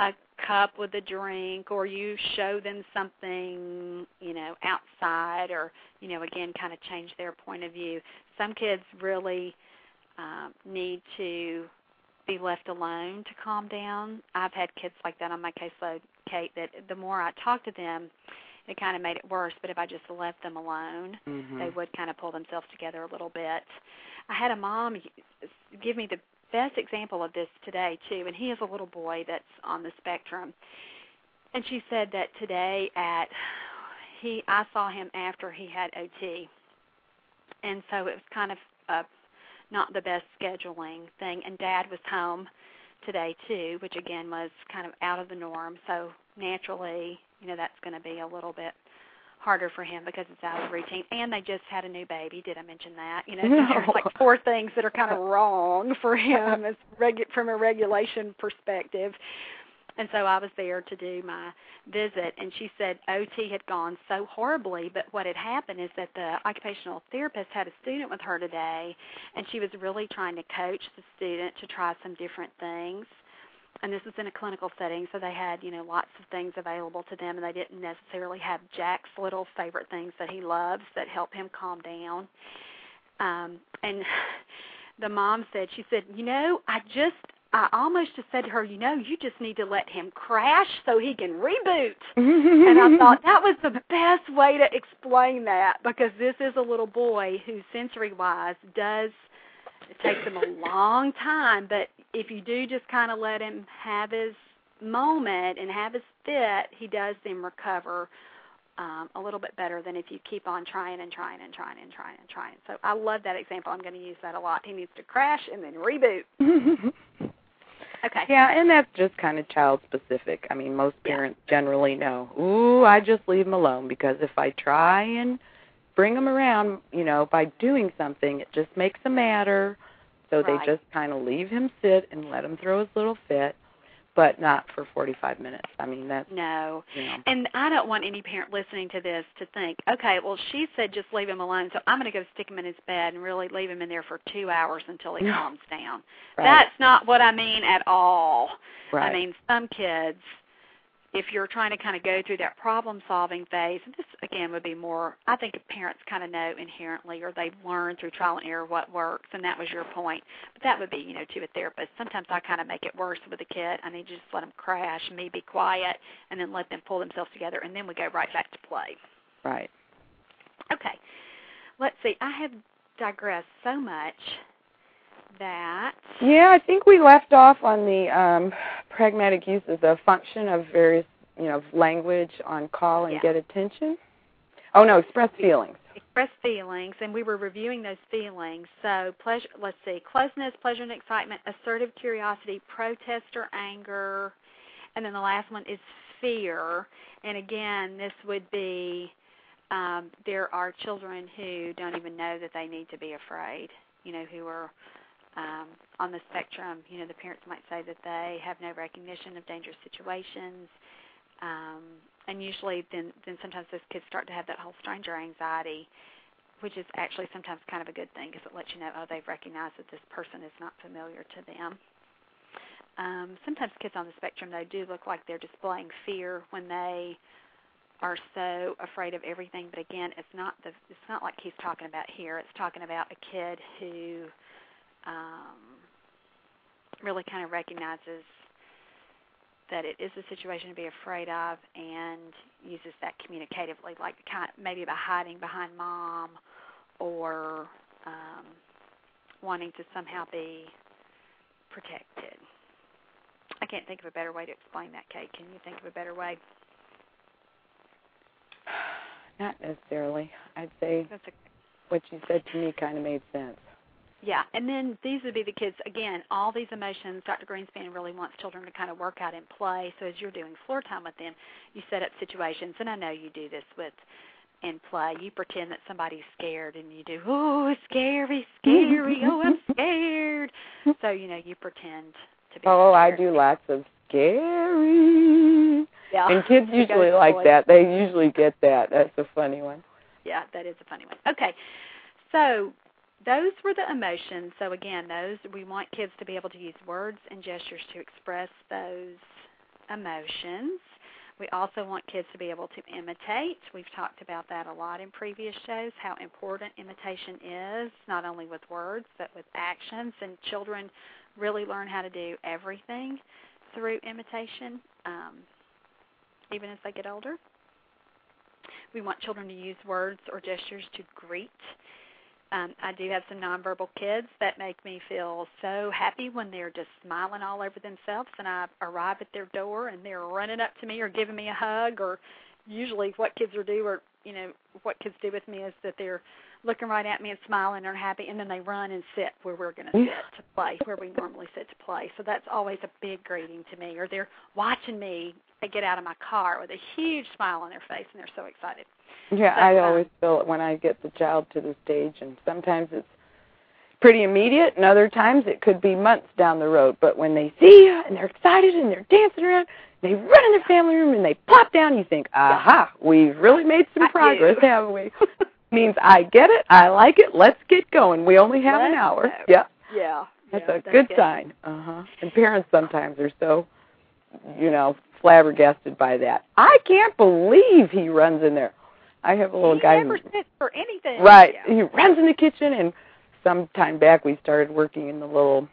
a cup with a drink, or you show them something, outside, or, again, kind of change their point of view. Some kids really need to be left alone to calm down. I've had kids like that on my caseload, Kate, that the more I talked to them, it kind of made it worse, but if I just left them alone, they would kind of pull themselves together a little bit. I had a mom give me the best example of this today, too, and he is a little boy that's on the spectrum. And she said that today I saw him after he had OT, and so it was kind of not the best scheduling thing, and Dad was home today, too, which, again, was kind of out of the norm, so naturally, that's going to be a little bit harder for him because it's out of routine. And they just had a new baby. Did I mention that? So there's like 4 things that are kind of wrong for him from a regulation perspective. And so I was there to do my visit, and she said OT had gone so horribly, but what had happened is that the occupational therapist had a student with her today, and she was really trying to coach the student to try some different things. And this was in a clinical setting, so they had, lots of things available to them, and they didn't necessarily have Jack's little favorite things that he loves that help him calm down. And the mom said, I almost just said to her, you just need to let him crash so he can reboot. And I thought that was the best way to explain that, because this is a little boy who sensory-wise it takes him a long time, but if you do just kind of let him have his moment and have his fit, he does then recover a little bit better than if you keep on trying and trying and trying and trying and trying. So I love that example. I'm going to use that a lot. He needs to crash and then reboot. Okay. Yeah, and that's just kind of child-specific. I mean, most parents generally know, I just leave him alone, because if I try and bring them around, by doing something, it just makes them madder. So they just kind of leave him sit and let him throw his little fit, but not for 45 minutes. I mean, that's... No. And I don't want any parent listening to this to think, okay, well, she said just leave him alone, so I'm going to go stick him in his bed and really leave him in there for 2 hours until he calms down. Right. That's not what I mean at all. Right. I mean, some kids, if you're trying to kind of go through that problem-solving phase, and this, again, would be more, I think parents kind of know inherently, or they've learned through trial and error what works, and that was your point. But that would be, to a therapist. Sometimes I kind of make it worse with a kid. I need to just let them crash, me be quiet, and then let them pull themselves together, and then we go right back to play. Right. Okay. Let's see. I have digressed so much that... Yeah, I think we left off on the pragmatic uses of function of various, language on call and get attention. Oh, no, express feelings. Express feelings, and we were reviewing those feelings. So, pleasure. Let's see, closeness, pleasure and excitement, assertive curiosity, protest or anger, and then the last one is fear. And again, this would be there are children who don't even know that they need to be afraid, who are on the spectrum. The parents might say that they have no recognition of dangerous situations, and usually then sometimes those kids start to have that whole stranger anxiety, which is actually sometimes kind of a good thing, because it lets you know, they've recognized that this person is not familiar to them. Sometimes kids on the spectrum, though, do look like they're displaying fear when they are so afraid of everything. But again, it's not like he's talking about here. It's talking about a kid who really kind of recognizes that it is a situation to be afraid of and uses that communicatively, like maybe by hiding behind mom or wanting to somehow be protected. I can't think of a better way to explain that, Kate. Can you think of a better way? Not necessarily. I'd say what you said to me kind of made sense. Yeah, and then these would be the kids, again, all these emotions, Dr. Greenspan really wants children to kind of work out in play. So as you're doing floor time with them, you set up situations, and I know you do this in play. You pretend that somebody's scared, and you do, oh, it's scary, oh, I'm scared. So, you pretend to be scared. I do lots of scary. Yeah. And kids usually like that. They usually get that. That's a funny one. Yeah, that is a funny one. Okay, so those were the emotions. So again, we want kids to be able to use words and gestures to express those emotions. We also want kids to be able to imitate. We've talked about that a lot in previous shows, how important imitation is, not only with words, but with actions. And children really learn how to do everything through imitation, even as they get older. We want children to use words or gestures to greet. I do have some nonverbal kids that make me feel so happy when they're just smiling all over themselves, and I arrive at their door and they're running up to me or giving me a hug, or usually what kids what kids do with me is that they're looking right at me and smiling and happy, and then they run and sit where we're going to sit to play, where we normally sit to play. So that's always a big greeting to me. Or they're watching me get out of my car with a huge smile on their face, and they're so excited. Yeah, I always feel it when I get the child to the stage, and sometimes it's pretty immediate, and other times it could be months down the road. But when they see you, and they're excited, and they're dancing around, they run in their family room, and they plop down, you think, aha, we've really made some progress, haven't we? Means I get it, I like it, let's get going. We only have an hour. Go. Yeah. Yeah. That's a good sign. And parents sometimes are so, flabbergasted by that. I can't believe he runs in there. I have a little guy. He never sits for anything. Right. Yeah. He runs in the kitchen, and some time back we started working in the little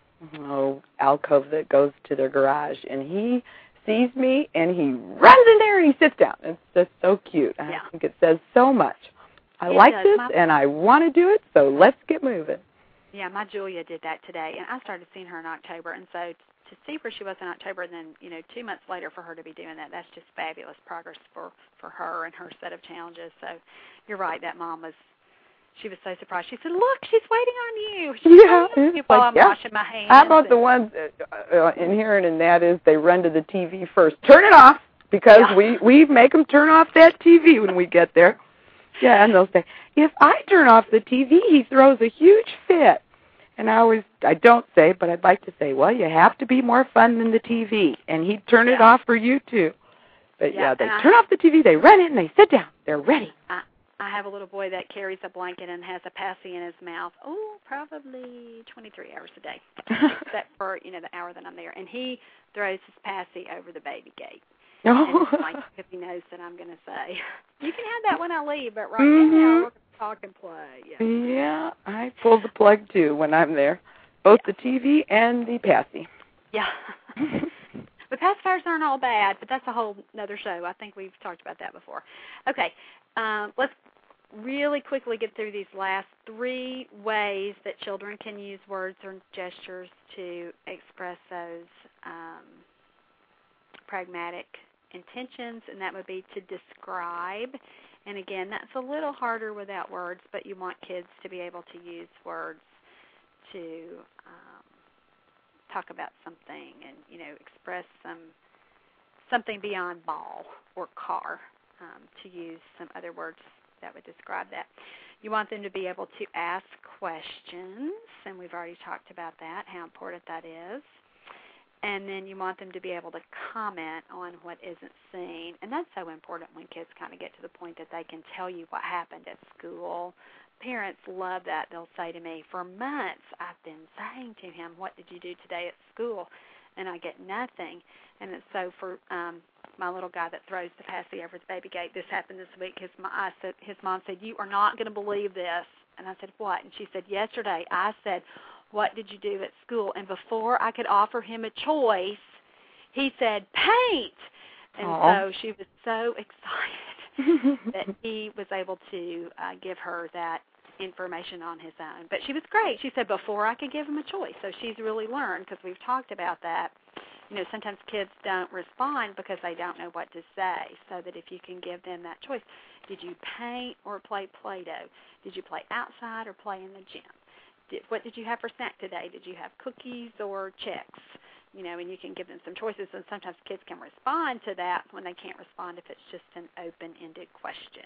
alcove that goes to their garage, and he sees me, and he runs in there, and he sits down. It's just so cute. I think it says so much. I like this, and I want to do it, so let's get moving. Yeah, my Julia did that today, and I started seeing her in October, and so to see where she was in October, and then 2 months later for her to be doing that's just fabulous progress for her and her set of challenges. So you're right, that mom she was so surprised. She said, "Look, she's waiting on you." While I'm washing my hands. How about the ones inherent in that is they run to the TV first. Turn it off, because we make them turn off that TV when we get there. Yeah, and they'll say, if I turn off the TV, he throws a huge fit. And I don't say, but I'd like to say, well, you have to be more fun than the TV. And he'd turn it off for you, too. But, they turn off the TV, they run in, and they sit down. They're ready. I have a little boy that carries a blanket and has a passy in his mouth, probably 23 hours a day, except for, the hour that I'm there. And he throws his passy over the baby gate. And it's like, if he knows that I'm going to say, you can have that when I leave, but right now we're going to talk and play. Yeah, I pull the plug, too, when I'm there, both the TV and the passy. Yeah. But pacifiers aren't all bad, but that's a whole other show. I think we've talked about that before. Okay, let's really quickly get through these last 3 ways that children can use words or gestures to express those pragmatic intentions, and that would be to describe. And again, that's a little harder without words, but you want kids to be able to use words to talk about something and express something beyond ball or car, to use some other words that would describe that. You want them to be able to ask questions, and we've already talked about that, how important that is. And then you want them to be able to comment on what isn't seen. And that's so important when kids kind of get to the point that they can tell you what happened at school. Parents love that. They'll say to me, for months I've been saying to him, what did you do today at school? And I get nothing. And it's so for my little guy that throws the passy over the baby gate, this happened this week. His mom said, you are not going to believe this. And I said, what? And she said, yesterday I said, what did you do at school? And before I could offer him a choice, he said, paint. And so she was so excited that he was able to give her that information on his own. But she was great. She said, before I could give him a choice. So she's really learned, because we've talked about that. Sometimes kids don't respond because they don't know what to say. So that if you can give them that choice, did you paint or play Play-Doh? Did you play outside or play in the gym? What did you have for snack today? Did you have cookies or checks? And you can give them some choices, and sometimes kids can respond to that when they can't respond if it's just an open-ended question.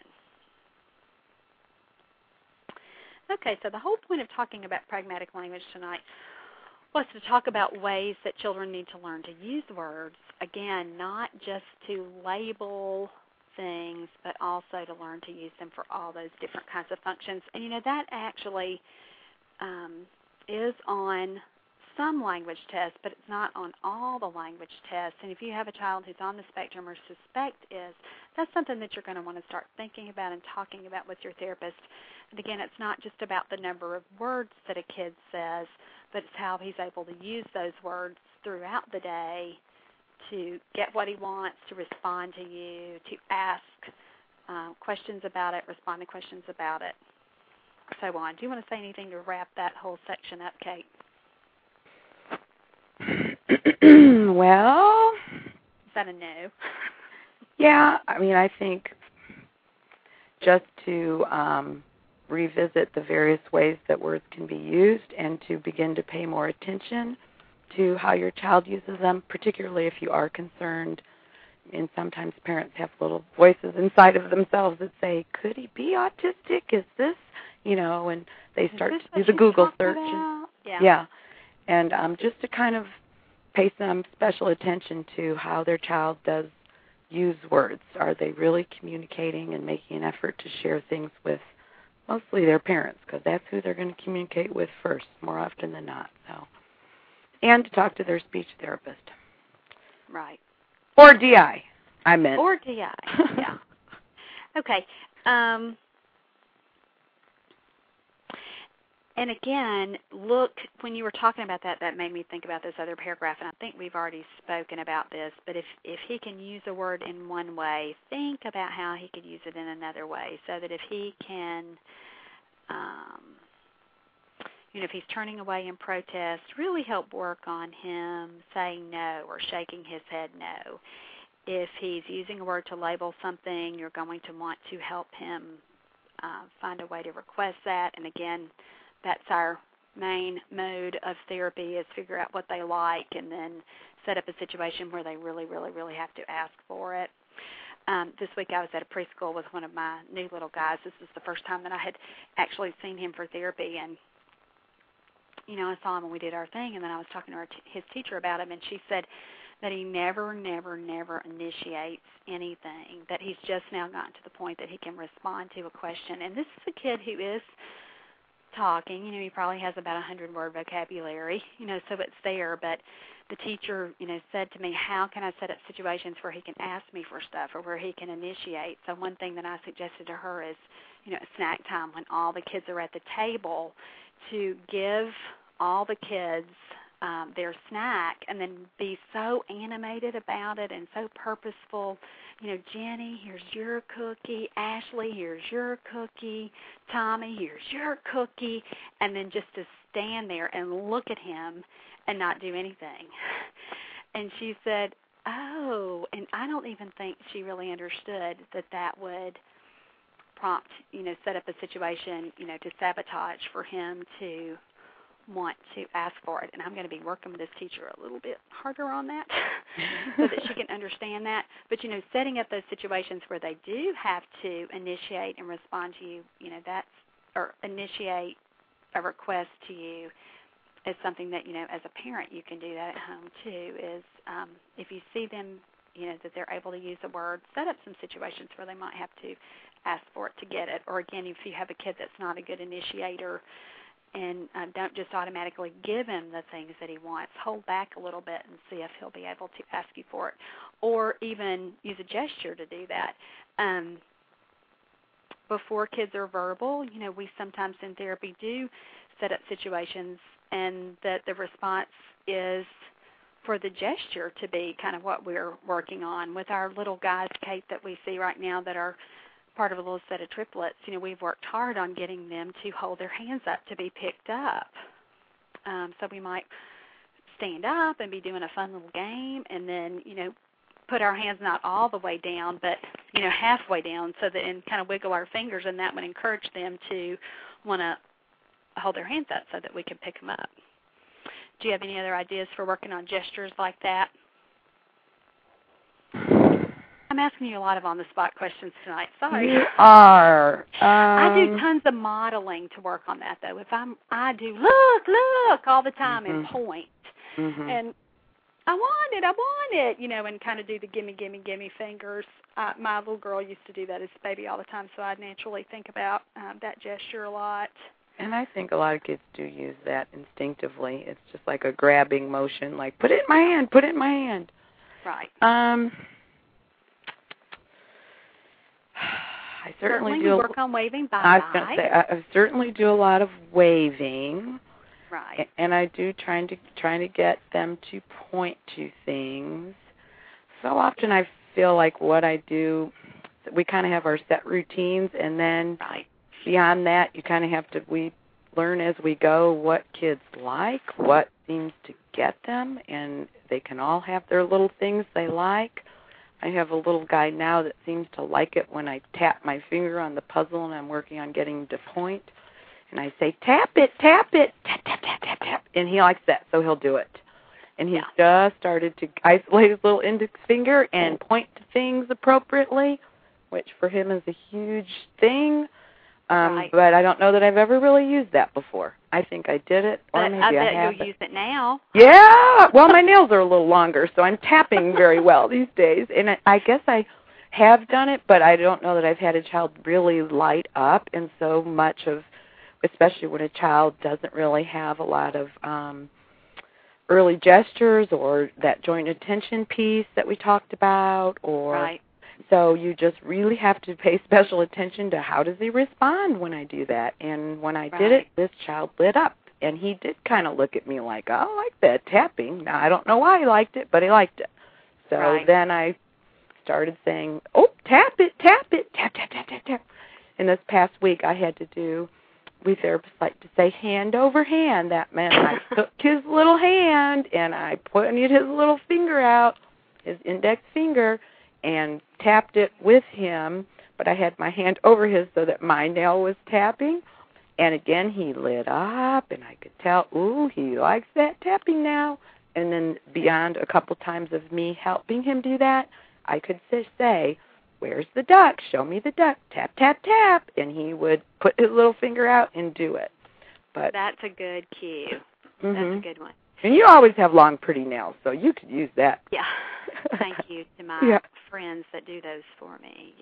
Okay, so the whole point of talking about pragmatic language tonight was to talk about ways that children need to learn to use words. Again, not just to label things, but also to learn to use them for all those different kinds of functions. And, that actually is on some language tests, but it's not on all the language tests. And if you have a child who's on the spectrum or suspect is, that's something that you're going to want to start thinking about and talking about with your therapist. And again, it's not just about the number of words that a kid says, but it's how he's able to use those words throughout the day to get what he wants, to respond to you, to ask questions about it, respond to questions about it, so on. Do you want to say anything to wrap that whole section up, Kate? Well, is that a no? Yeah, I mean, I think just to revisit the various ways that words can be used and to begin to pay more attention to how your child uses them, particularly if you are concerned. And sometimes parents have little voices inside of themselves that say, could he be autistic? Is this, and they start to do the Google search. Yeah. And just to kind of pay some special attention to how their child does use words. Are they really communicating and making an effort to share things with mostly their parents, because that's who they're going to communicate with first, more often than not. So, and to talk to their speech therapist. Right. Or DI, I meant. Or DI, yeah. Okay. And again, look, when you were talking about that, that made me think about this other paragraph, and I think we've already spoken about this, but if he can use a word in one way, think about how he could use it in another way, so that if he can, if he's turning away in protest, really help work on him saying no or shaking his head no. If he's using a word to label something, you're going to want to help him find a way to request that, and again, that's our main mode of therapy, is figure out what they like and then set up a situation where they really, really, really have to ask for it. This week I was at a preschool with one of my new little guys. This is the first time that I had actually seen him for therapy, and I saw him and we did our thing, and then I was talking to his teacher about him, and she said that he never initiates anything, that he's just now gotten to the point that he can respond to a question. And this is a kid who is talking, he probably has about 100-word vocabulary, so it's there, but the teacher, said to me, how can I set up situations where he can ask me for stuff or where he can initiate? So one thing that I suggested to her is, at snack time when all the kids are at the table, to give all the kids their snack and then be so animated about it and so purposeful. Jenny, here's your cookie. Ashley, here's your cookie. Tommy, here's your cookie. And then just to stand there and look at him and not do anything. And she said, oh, and I don't even think she really understood that would prompt, set up a situation, to sabotage for him to want to ask for it. And I'm going to be working with this teacher a little bit harder on that so that she can understand that. But, setting up those situations where they do have to initiate and respond to you, or initiate a request to you is something that, as a parent you can do that at home too, is if you see them, that they're able to use a word, set up some situations where they might have to ask for it to get it. Or again, if you have a kid that's not a good initiator, and don't just automatically give him the things that he wants. Hold back a little bit and see if he'll be able to ask you for it. Or even use a gesture to do that. Before kids are verbal, we sometimes in therapy do set up situations, and that the response is for the gesture to be kind of what we're working on. With our little guys, Kate, that we see right now that are part of a little set of triplets, we've worked hard on getting them to hold their hands up to be picked up. So we might stand up and be doing a fun little game, and then, put our hands not all the way down, but, halfway down, so that, and kind of wiggle our fingers, and that would encourage them to want to hold their hands up so that we can pick them up. Do you have any other ideas for working on gestures like that? I'm asking you a lot of on-the-spot questions tonight. Sorry. You are. I do tons of modeling to work on that, though. I do look all the time and point. Mm-hmm. And I want it, and kind of do the gimme fingers. My little girl used to do that as a baby all the time, so I naturally think about that gesture a lot. And I think a lot of kids do use that instinctively. It's just like a grabbing motion, like, put it in my hand, put it in my hand. Right. I certainly we do work on waving bye-bye. I was going to say, I certainly do a lot of waving. Right. And I do trying to get them to point to things. So often I feel like what I do, we kind of have our set routines, and then beyond that, you kind of have to, we learn as we go what kids like, what seems to get them, and they can all have their little things they like. I have a little guy now that seems to like it when I tap my finger on the puzzle and I'm working on getting him to point. And I say, tap it, tap, tap, tap, tap, tap. And he likes that, so he'll do it. And he's just started to isolate his little index finger and point to things appropriately, which for him is a huge thing. But I don't know that I've ever really used that before. I think I did it, or maybe I haven't. I bet you'll use it now. Yeah. Well, my nails are a little longer, so I'm tapping very well these days. And I guess I have done it, but I don't know that I've had a child really light up. And so much of, especially when a child doesn't really have a lot of early gestures or that joint attention piece that we talked about, or so you just really have to pay special attention to how does he respond when I do that. And when I did it, this child lit up, and he did kind of look at me like, oh, I like that tapping. Now, I don't know why he liked it, but he liked it. So then I started saying, oh, tap it, tap it, tap, tap, tap, tap, tap. And this past week I had to do, we therapists like to say hand over hand. That meant I took his little hand and I pointed his little finger out, his index finger, and tapped it with him, but I had my hand over his so that my nail was tapping. And again, he lit up, and I could tell, ooh, he likes that tapping now. And then beyond a couple times of me helping him do that, I could say, where's the duck? Show me the duck. Tap, tap, tap. And he would put his little finger out and do it. But that's a good cue. That's a good one. And you always have long, pretty nails, so you could use that. Yeah. Thank you to my friends that do those for me.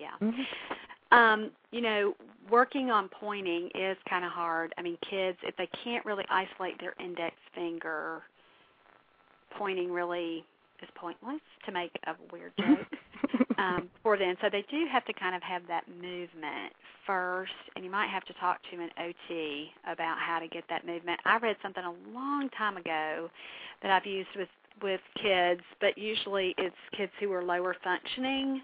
Yeah. You know, working on pointing is kind of hard. I mean, kids, if they can't really isolate their index finger, pointing really is pointless, to make a weird joke, for them. So they do have to kind of have that movement first, and you might have to talk to an OT about how to get that movement. I read something a long time ago that I've used with kids, but usually it's kids who are lower functioning,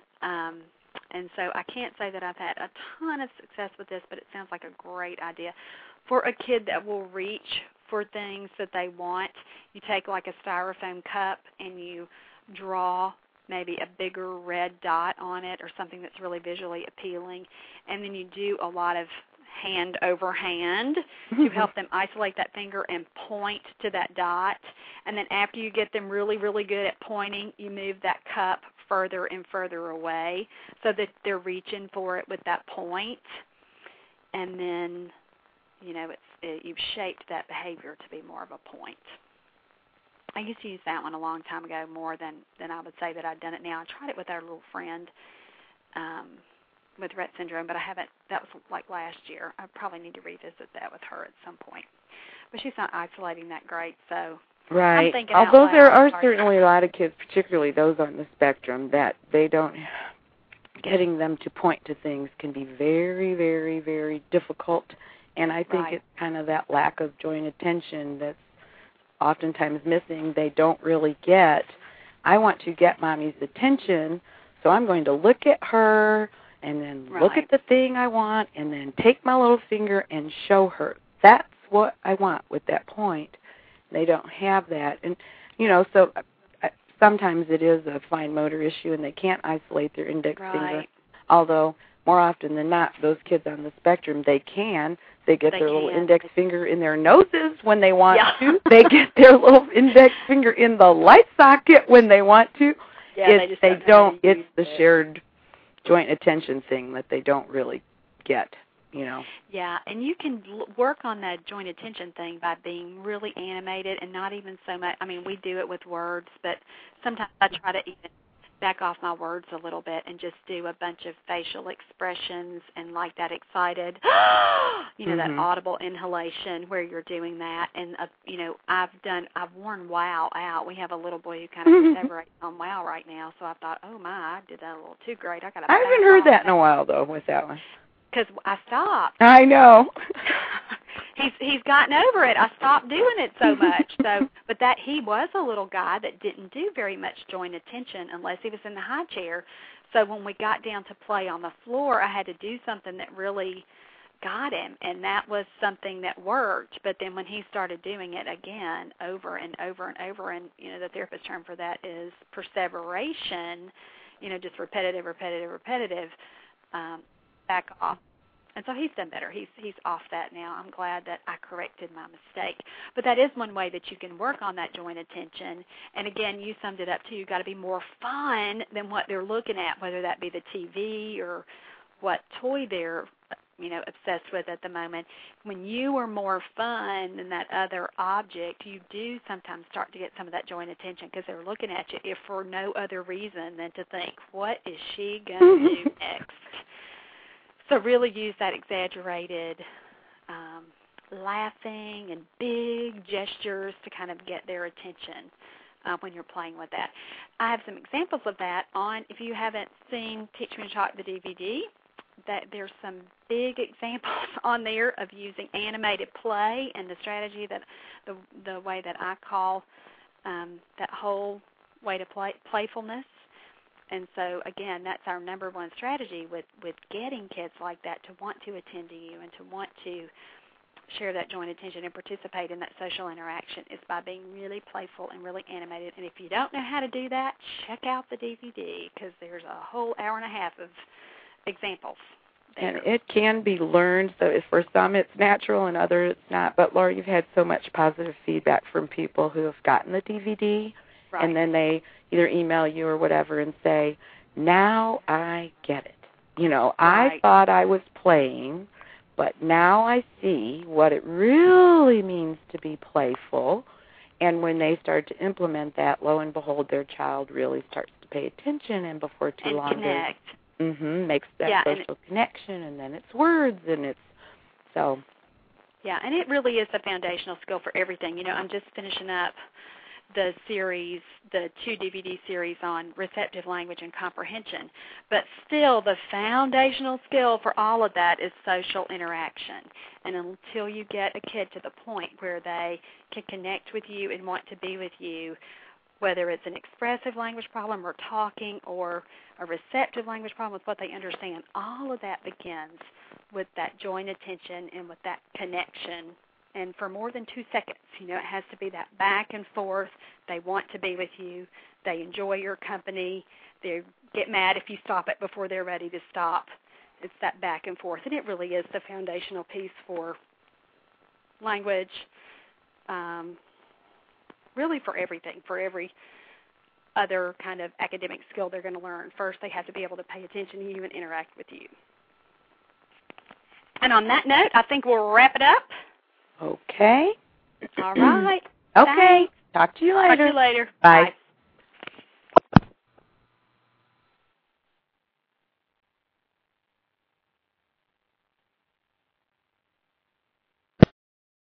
and so I can't say that I've had a ton of success with this, but it sounds like a great idea. For a kid that will reach for things that they want, you take like a styrofoam cup and you draw maybe a bigger red dot on it or something that's really visually appealing, and then you do a lot of hand over hand to help them isolate that finger and point to that dot. And then after you get them really, really good at pointing, you move that cup further and further away so that they're reaching for it with that point. And then, you know, you've shaped that behavior to be more of a point. I used to use that one a long time ago more than I would say that I've done it now. I tried it with our little friend with Rett syndrome, but I haven't. That was like last year. I probably need to revisit that with her at some point. But she's not isolating that great, so I'm thinking out Although loud. there are certainly a lot of kids, particularly those on the spectrum, that they don't, getting them to point to things can be very, very, very difficult. And I think it's kind of that lack of joint attention that's oftentimes missing. They don't really get, I want to get Mommy's attention, so I'm going to look at her and then look at the thing I want and then take my little finger and show her. That's what I want with that point. They don't have that. And, you know, so sometimes it is a fine motor issue and they can't isolate their index finger. Although more often than not, those kids on the spectrum, they can. They get their little index finger in their noses when they want to. They get their little index finger in the light socket when they want to. Yeah, they don't. It's the shared joint attention thing that they don't really get, you know. Yeah, and you can work on that joint attention thing by being really animated and not even so much. I mean, we do it with words, but sometimes I try to even back off my words a little bit and just do a bunch of facial expressions and like that excited, that audible inhalation where you're doing that. And, I've worn wow out. We have a little boy who kind of perseverates on wow right now. So I thought, oh, my, I did that a little too great. I haven't heard that in a while, though, with that one. Because I stopped. I know. He's gotten over it. I stopped doing it so much. But that he was a little guy that didn't do very much joint attention unless he was in the high chair. So when we got down to play on the floor, I had to do something that really got him, and that was something that worked. But then when he started doing it again over and over and over, and the therapist term for that is perseveration, just repetitive, back off. And so he's done better. He's off that now. I'm glad that I corrected my mistake. But that is one way that you can work on that joint attention. And again, you summed it up too. You've got to be more fun than what they're looking at, whether that be the TV or what toy they're obsessed with at the moment. When you are more fun than that other object, you do sometimes start to get some of that joint attention because they're looking at you if for no other reason than to think, what is she going to do next? So really use that exaggerated laughing and big gestures to kind of get their attention when you're playing with that. I have some examples of that if you haven't seen Teach Me to Talk, the DVD, that there's some big examples on there of using animated play and the strategy that the way that I call that whole way to play, playfulness. And so, again, that's our number one strategy with getting kids like that to want to attend to you and to want to share that joint attention and participate in that social interaction is by being really playful and really animated. And if you don't know how to do that, check out the DVD because there's a whole hour and a half of examples there. And it can be learned. So for some it's natural and others it's not. But, Laura, you've had so much positive feedback from people who have gotten the DVD. Right. And then they either email you or whatever and say, now I get it. Right. I thought I was playing, but now I see what it really means to be playful. And when they start to implement that, lo and behold, their child really starts to pay attention, and before too long, connect. Makes that social connection, and then it's words, and it's so. Yeah, and it really is a foundational skill for everything. I'm just finishing up the series, the 2 DVD series on receptive language and comprehension. But still, the foundational skill for all of that is social interaction. And until you get a kid to the point where they can connect with you and want to be with you, whether it's an expressive language problem or talking or a receptive language problem with what they understand, all of that begins with that joint attention and with that connection. And for more than 2 seconds, it has to be that back and forth. They want to be with you. They enjoy your company. They get mad if you stop it before they're ready to stop. It's that back and forth. And it really is the foundational piece for language, really for everything, for every other kind of academic skill they're going to learn. First, they have to be able to pay attention to you and interact with you. And on that note, I think we'll wrap it up. Okay. All right. Okay. Thanks. Talk to you later. Talk to you later. Bye. Bye.